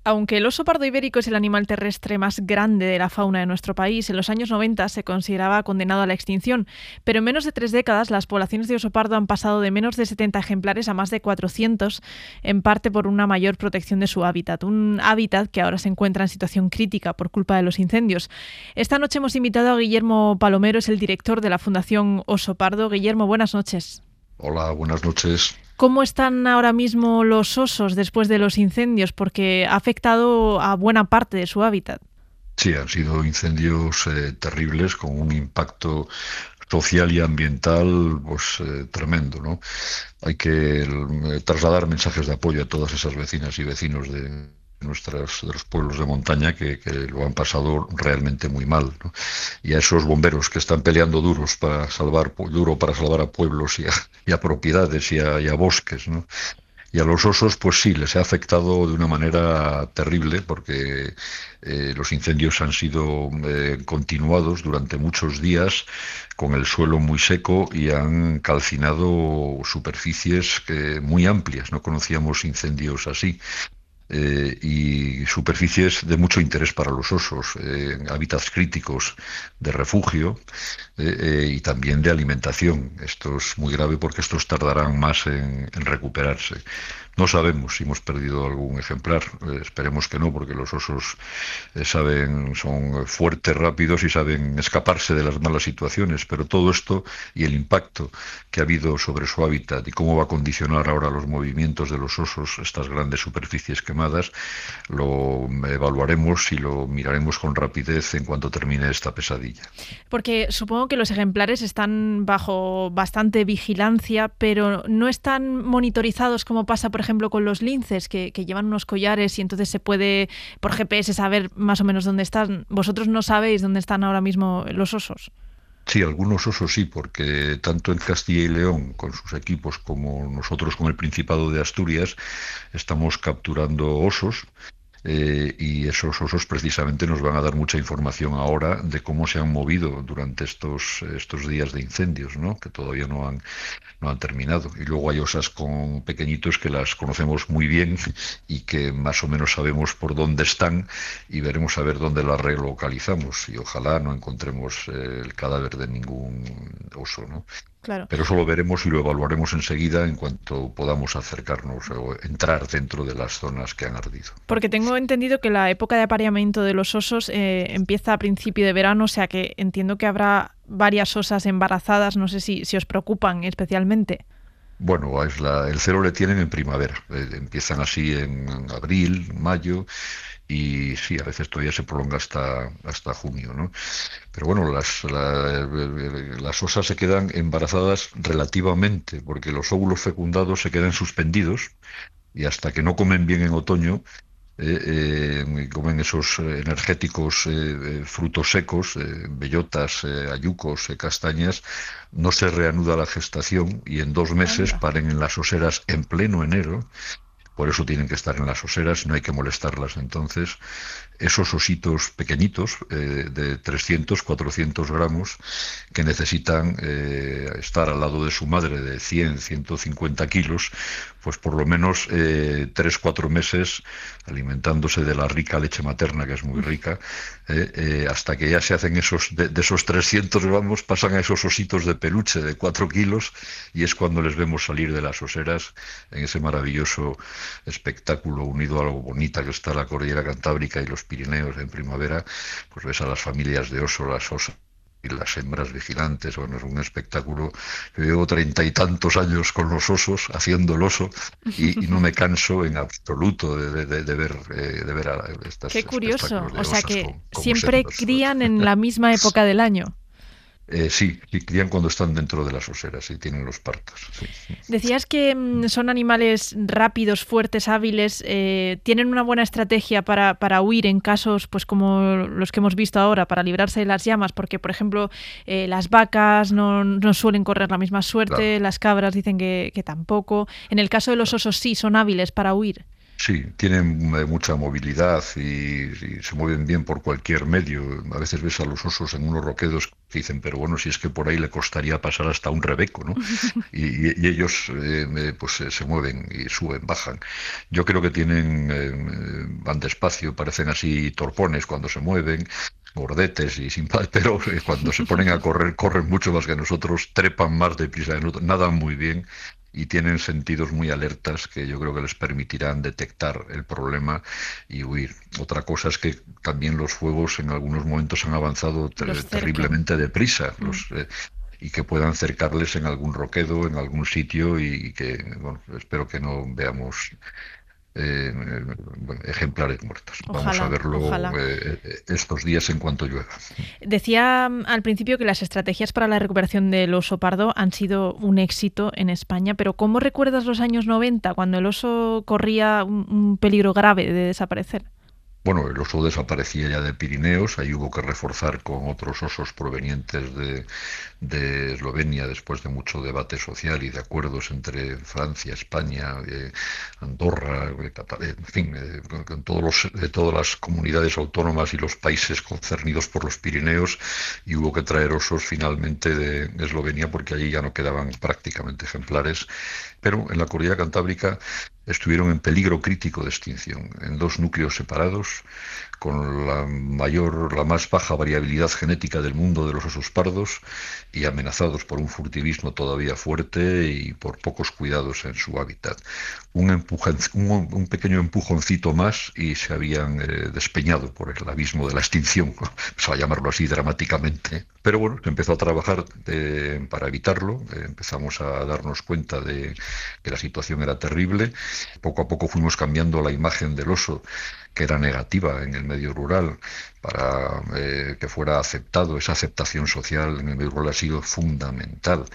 Aunque el oso pardo ibérico es el animal terrestre más grande de la fauna de nuestro país, en los años 90 se consideraba condenado a la extinción, pero en menos de 3 décadas las poblaciones de oso pardo han pasado de menos de 70 ejemplares a más de 400, en parte por una mayor protección de su hábitat, un hábitat que ahora se encuentra en situación crítica por culpa de los incendios. Esta noche hemos invitado a Guillermo Palomero, es el director de la Fundación Oso Pardo. Guillermo, buenas noches. Hola, buenas noches. ¿Cómo están ahora mismo los osos después de los incendios? Porque ha afectado a buena parte de su hábitat. Sí, han sido incendios terribles con un impacto social y ambiental pues tremendo, ¿no? Hay que trasladar mensajes de apoyo a todas esas vecinas y vecinos de los pueblos de montaña que lo han pasado realmente muy mal, ¿no? Y a esos bomberos que están peleando duro para salvar a pueblos y a propiedades y a bosques, ¿no? Y a los osos, pues sí, les ha afectado de una manera terrible porque los incendios han sido continuados durante muchos días con el suelo muy seco y han calcinado superficies muy amplias. No conocíamos incendios así. Y superficies de mucho interés para los osos, hábitats críticos de refugio y también de alimentación. Esto es muy grave porque estos tardarán más en recuperarse. No sabemos si hemos perdido algún ejemplar, esperemos que no, porque los osos son fuertes, rápidos y saben escaparse de las malas situaciones, pero todo esto y el impacto que ha habido sobre su hábitat y cómo va a condicionar ahora los movimientos de los osos, estas grandes superficies quemadas, lo evaluaremos y lo miraremos con rapidez en cuanto termine esta pesadilla. Porque supongo que los ejemplares están bajo bastante vigilancia, pero no están monitorizados como pasa, por ejemplo, con los linces, que llevan unos collares y entonces se puede, por GPS, saber más o menos dónde están. ¿Vosotros no sabéis dónde están ahora mismo los osos? Sí, algunos osos sí, porque tanto en Castilla y León con sus equipos como nosotros con el Principado de Asturias estamos capturando osos. Y esos osos precisamente nos van a dar mucha información ahora de cómo se han movido durante estos días de incendios, ¿no? Que todavía no han terminado. Y luego hay osas con pequeñitos que las conocemos muy bien y que más o menos sabemos por dónde están y veremos a ver dónde las relocalizamos. Y ojalá no encontremos el cadáver de ningún oso, ¿no? Claro. Pero eso lo veremos y lo evaluaremos enseguida en cuanto podamos acercarnos o entrar dentro de las zonas que han ardido. Porque tengo entendido que la época de apareamiento de los osos empieza a principio de verano, o sea que entiendo que habrá varias osas embarazadas, no sé si os preocupan especialmente. Bueno, el celo le tienen en primavera, empiezan así en abril, mayo, y sí, a veces todavía se prolonga hasta junio, ¿no? Pero bueno, las osas se quedan embarazadas relativamente, porque los óvulos fecundados se quedan suspendidos y hasta que no comen bien en otoño, comen esos energéticos frutos secos, bellotas, hayucos, castañas, no se reanuda la gestación y en 2 meses Anda. paren en las oseras en pleno enero. Por eso tienen que estar en las oseras, no hay que molestarlas. Entonces, esos ositos pequeñitos, de 300, 400 gramos, que necesitan estar al lado de su madre de 100, 150 kilos, pues por lo menos 3, 4 meses alimentándose de la rica leche materna, que es muy rica, hasta que ya se hacen de esos 300 gramos, pasan a esos ositos de peluche de 4 kilos y es cuando les vemos salir de las oseras en ese maravilloso espectáculo unido a lo bonita que está la cordillera Cantábrica y los Pirineos en primavera. Pues ves a las familias de oso, las osas y las hembras vigilantes. Bueno, es un espectáculo. Yo llevo 30 y tantos años con los osos, haciendo el oso, y no me canso en absoluto de ver Qué estos curioso. espectáculos de O sea osas que como siempre hembras. crían en la misma época del año. Sí, y crían cuando están dentro de las oseras y tienen los partos. Sí. Decías que son animales rápidos, fuertes, hábiles, tienen una buena estrategia para huir en casos pues como los que hemos visto ahora, para librarse de las llamas, porque por ejemplo las vacas no suelen correr la misma Claro. suerte, las cabras dicen que tampoco. En el caso de los osos sí, son hábiles para huir. Sí, tienen mucha movilidad y se mueven bien por cualquier medio. A veces ves a los osos en unos roquedos dicen, pero bueno, si es que por ahí le costaría pasar hasta un rebeco, ¿no? Y ellos pues se mueven y suben, bajan. Yo creo que van despacio, parecen así torpones cuando se mueven, gordetes y sin paz, pero cuando se ponen a correr, corren mucho más que nosotros, trepan más deprisa que nosotros, nadan muy bien y tienen sentidos muy alertas que yo creo que les permitirán detectar el problema y huir. Otra cosa es que también los fuegos en algunos momentos han avanzado Los cercan. terriblemente deprisa. Mm. Y que puedan cercarles en algún roquedo, en algún sitio y que, bueno, espero que no veamos bueno, ejemplares muertos. Vamos a Ojalá, verlo ojalá. estos días en cuanto llueva. Decía al principio que las estrategias para la recuperación del oso pardo han sido un éxito en España, pero ¿cómo recuerdas los años 90 cuando el oso corría un peligro grave de desaparecer? Bueno, el oso desaparecía ya de Pirineos, ahí hubo que reforzar con otros osos provenientes de Eslovenia después de mucho debate social y de acuerdos entre Francia, España, Andorra, en fin, con de todas las comunidades autónomas y los países concernidos por los Pirineos, y hubo que traer osos finalmente de Eslovenia porque allí ya no quedaban prácticamente ejemplares, pero en la cordillera Cantábrica estuvieron en peligro crítico de extinción, en dos núcleos separados, con la más baja variabilidad genética del mundo de los osos pardos y amenazados por un furtivismo todavía fuerte y por pocos cuidados en su hábitat. Un pequeño empujoncito más y se habían despeñado por el abismo de la extinción, vamos a llamarlo así dramáticamente. Pero bueno, se empezó a trabajar para evitarlo, empezamos a darnos cuenta de que la situación era terrible. Poco a poco fuimos cambiando la imagen del oso, que era negativa en el medio rural, para que fuera aceptado. Esa aceptación social en el medio rural ha sido fundamental.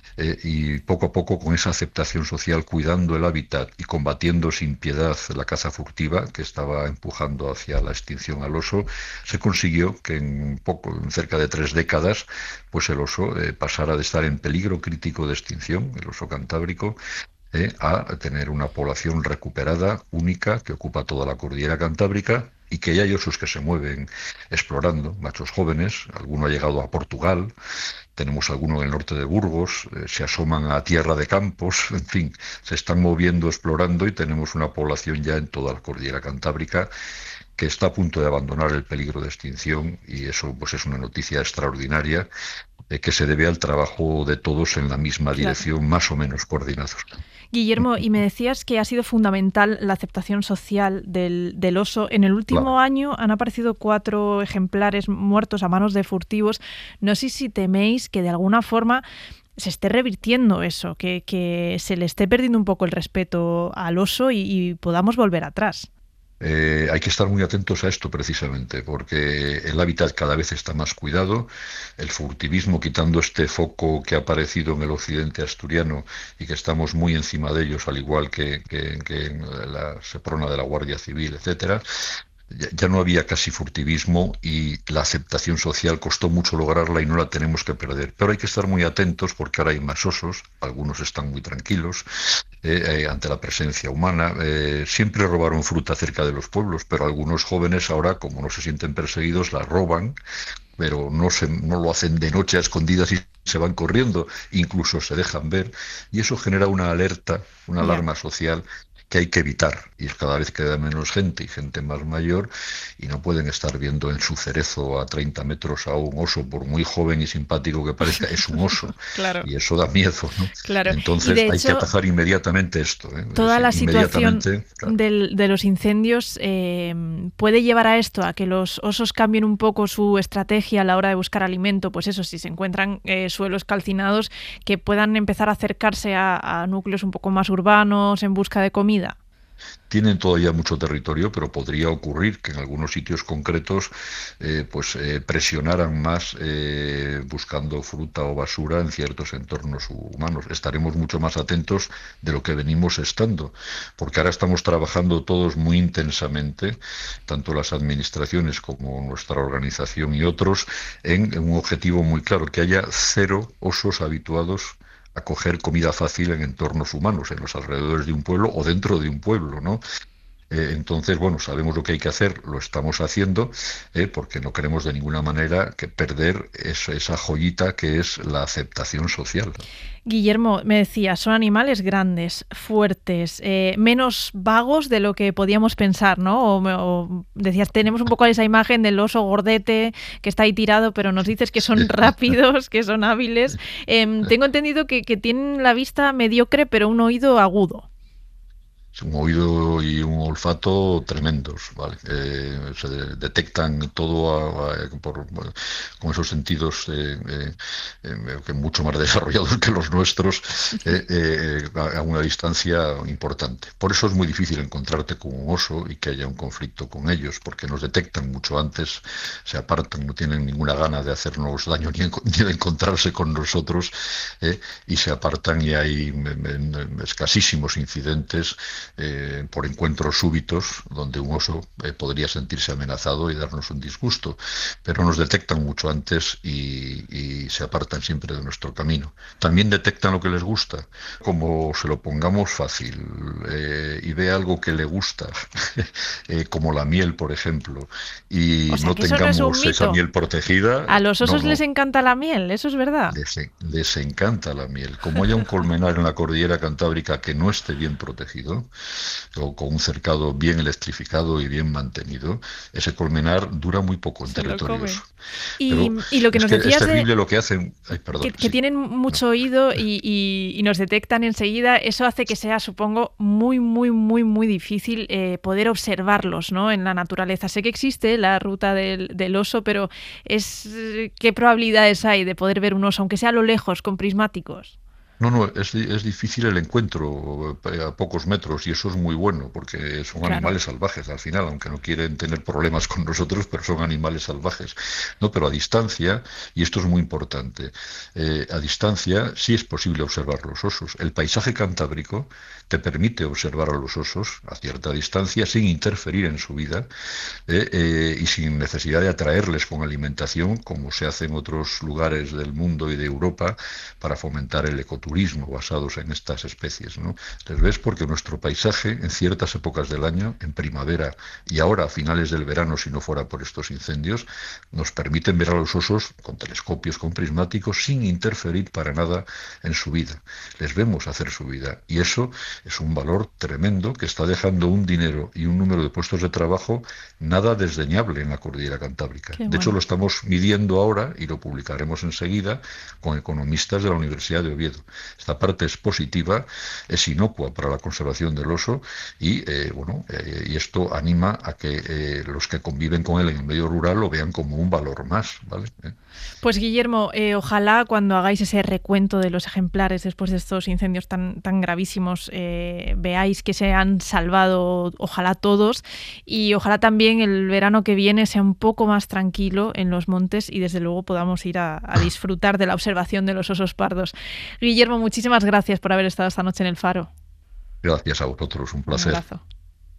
Y poco a poco, con esa aceptación social, cuidando el hábitat y combatiendo sin piedad la caza furtiva, que estaba empujando hacia la extinción al oso, se consiguió que en cerca de 3 décadas, pues el oso pasara de estar en peligro crítico de extinción, el oso cantábrico, a tener una población recuperada, única, que ocupa toda la cordillera cantábrica y que ya hay osos que se mueven explorando, machos jóvenes, alguno ha llegado a Portugal, tenemos alguno en el norte de Burgos, se asoman a Tierra de Campos, en fin, se están moviendo, explorando y tenemos una población ya en toda la cordillera cantábrica que está a punto de abandonar el peligro de extinción y eso pues es una noticia extraordinaria que se debe al trabajo de todos en la misma Claro. dirección, más o menos coordinados. Guillermo, y me decías que ha sido fundamental la aceptación social del oso. En el Claro. último año han aparecido 4 ejemplares muertos a manos de furtivos. No sé si teméis que de alguna forma se esté revirtiendo eso, que se le esté perdiendo un poco el respeto al oso y podamos volver atrás. Hay que estar muy atentos a esto precisamente, porque el hábitat cada vez está más cuidado, el furtivismo, quitando este foco que ha aparecido en el occidente asturiano y que estamos muy encima de ellos, al igual que en la Seprona de la Guardia Civil, etcétera. Ya no había casi furtivismo y la aceptación social costó mucho lograrla y no la tenemos que perder. Pero hay que estar muy atentos porque ahora hay más osos, algunos están muy tranquilos ante la presencia humana. Siempre robaron fruta cerca de los pueblos, pero algunos jóvenes ahora, como no se sienten perseguidos, la roban, pero no lo hacen de noche a escondidas y se van corriendo, incluso se dejan ver, y eso genera una alerta, una Ya. alarma social que hay que evitar, y cada vez queda menos gente y gente más mayor, y no pueden estar viendo en su cerezo a 30 metros a un oso, por muy joven y simpático que parezca, es un oso, Claro, y eso da miedo, ¿no? claro. Y Entonces de hay que hecho, atajar inmediatamente esto, ¿eh? Es toda decir, la situación inmediatamente, claro. de los incendios puede llevar a esto, a que los osos cambien un poco su estrategia a la hora de buscar alimento, pues eso, si se encuentran suelos calcinados, que puedan empezar a acercarse a núcleos un poco más urbanos en busca de comida. Tienen todavía mucho territorio, pero podría ocurrir que en algunos sitios concretos presionaran más buscando fruta o basura en ciertos entornos humanos. Estaremos mucho más atentos de lo que venimos estando, porque ahora estamos trabajando todos muy intensamente, tanto las administraciones como nuestra organización y otros, en un objetivo muy claro, que haya 0 osos habituados a coger comida fácil en entornos humanos, en los alrededores de un pueblo o dentro de un pueblo, ¿no? Entonces, bueno, sabemos lo que hay que hacer, lo estamos haciendo, porque no queremos de ninguna manera que perder esa joyita que es la aceptación social. Guillermo, me decía, son animales grandes, fuertes, menos vagos de lo que podíamos pensar, ¿no? O decías, tenemos un poco esa imagen del oso gordete que está ahí tirado, pero nos dices que son rápidos, que son hábiles. Tengo entendido que tienen la vista mediocre, pero un oído agudo. Es un oído y un olfato tremendos, ¿vale? Detectan todo con esos sentidos que mucho más desarrollados que los nuestros a una distancia importante. Por eso es muy difícil encontrarte con un oso y que haya un conflicto con ellos, porque nos detectan mucho antes, se apartan, no tienen ninguna gana de hacernos daño ni de encontrarse con nosotros, y se apartan, y hay escasísimos incidentes por encuentros súbitos donde un oso podría sentirse amenazado y darnos un disgusto, pero nos detectan mucho antes y se apartan siempre de nuestro camino. También detectan lo que les gusta, como se lo pongamos fácil, y ve algo que le gusta, como la miel, por ejemplo, y O sea, no que eso no es un tengamos esa mito. miel protegida. A los No, osos les no. encanta la miel, eso es verdad. Les encanta la miel. Como haya un colmenar en la cordillera cantábrica que no esté bien protegido, o con un cercado bien electrificado y bien mantenido, ese colmenar dura muy poco en Se lo territorios. comen. Y, Pero y lo que es nos que es decías de terrible lo que hacen. Ay, perdón, que sí. tienen No. mucho oído y nos detectan enseguida, eso hace que sea, supongo, muy, muy, muy, muy difícil poder observarlos, ¿no? En la naturaleza. Sé que existe la ruta del oso, pero ¿qué probabilidades hay de poder ver un oso, aunque sea a lo lejos, con prismáticos? No, no, es difícil el encuentro a pocos metros, y eso es muy bueno porque son Claro. animales salvajes al final, aunque no quieren tener problemas con nosotros, pero son animales salvajes. No, pero a distancia, y esto es muy importante, a distancia sí es posible observar los osos. El paisaje cantábrico te permite observar a los osos a cierta distancia sin interferir en su vida, y sin necesidad de atraerles con alimentación, como se hace en otros lugares del mundo y de Europa para fomentar el ecoturismo basados en estas especies, ¿no? Les ves porque nuestro paisaje en ciertas épocas del año, en primavera y ahora a finales del verano, si no fuera por estos incendios, nos permiten ver a los osos con telescopios, con prismáticos, sin interferir para nada en su vida. Les vemos hacer su vida, y eso es un valor tremendo que está dejando un dinero y un número de puestos de trabajo nada desdeñable en la cordillera cantábrica. Qué De hecho, lo bueno. estamos midiendo ahora y lo publicaremos enseguida con economistas de la Universidad de Oviedo. Esta parte es positiva, es inocua para la conservación del oso, y esto anima a que los que conviven con él en el medio rural lo vean como un valor más, ¿vale? Pues Guillermo, ojalá cuando hagáis ese recuento de los ejemplares después de estos incendios tan gravísimos, veáis que se han salvado, ojalá todos, y ojalá también el verano que viene sea un poco más tranquilo en los montes y desde luego podamos ir a disfrutar de la observación de los osos pardos. Guillermo, muchísimas gracias por haber estado esta noche en El Faro. Gracias a vosotros, un Un placer. abrazo.